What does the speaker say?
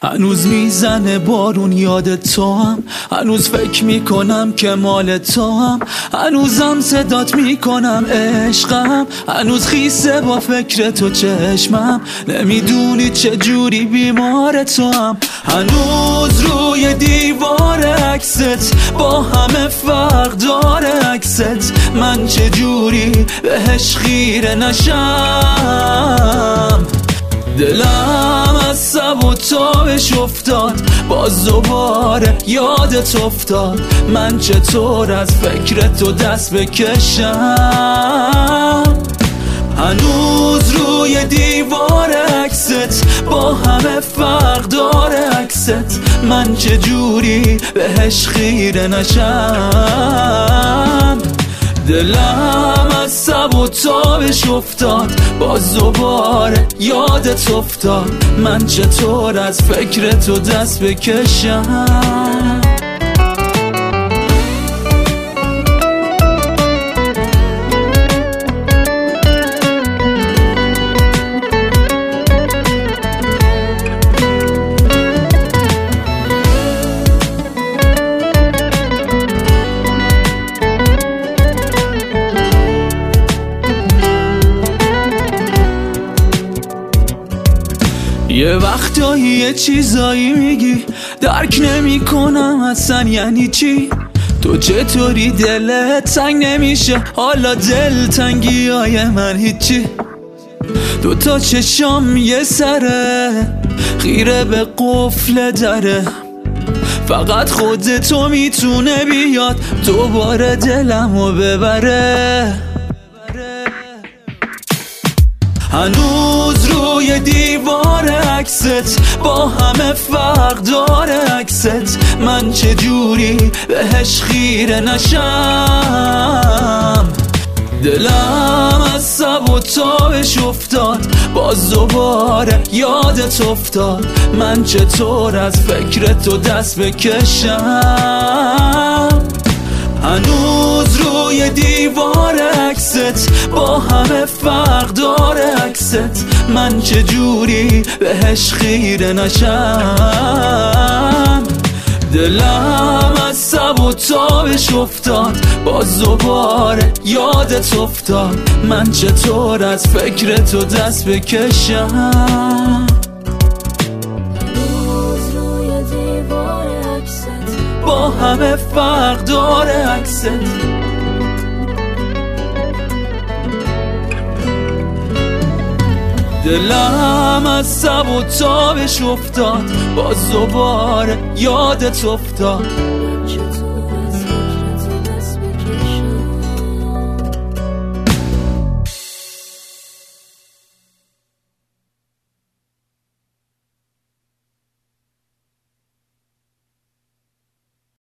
هنوز میزنه بارون یاد تو هم، هنوز فکر میکنم که مال تو هم، هنوزم صدات میکنم عشقم، هنوز خیسه با فکر تو چشمم، نمیدونی چه جوری بیمار تو هم، هنوز روی دیوار عکست با همه فرق داره عکست، من چه جوری بهش خیره نشم، دلم از سب و تابش افتاد، باز دوباره یادت افتاد، من چطور از فکر تو دست بکشم، هنوز روی دیوار عکست با همه فرق داره عکست، من چجوری بهش خیره نشم، دلم از سب و تابش افتاد، باز دوباره یادت افتاد، من چطور از فکر تو دست بکشم. یه وقتایی یه چیزایی میگی درک نمی کنم اصلا یعنی چی، تو چطوری دلت تنگ نمیشه، حالا دل تنگی های من هیچی، دو تا چشام یه سره خیره به قفل دره، فقط خودتو میتونه بیاد دوباره دلمو ببره، هنوز روی دیوار عکست با همه فرق داره عکست، من چجوری بهش خیره نشم، دلم از سب و تابش افتاد، باز دوباره یادت افتاد، من چطور از فکر تو دست بکشم، هنوز روی دیوار عکست با همه فرق داره عکست، من چجوری بهش خیره نشم، دلم از سب و تابش افتاد، باز دوباره یادت افتاد، من چطور از فکر تو دست بکشم، با همه فرق داره عکست، دلم از سب و تابش افتاد، باز دوباره یادت افتاد.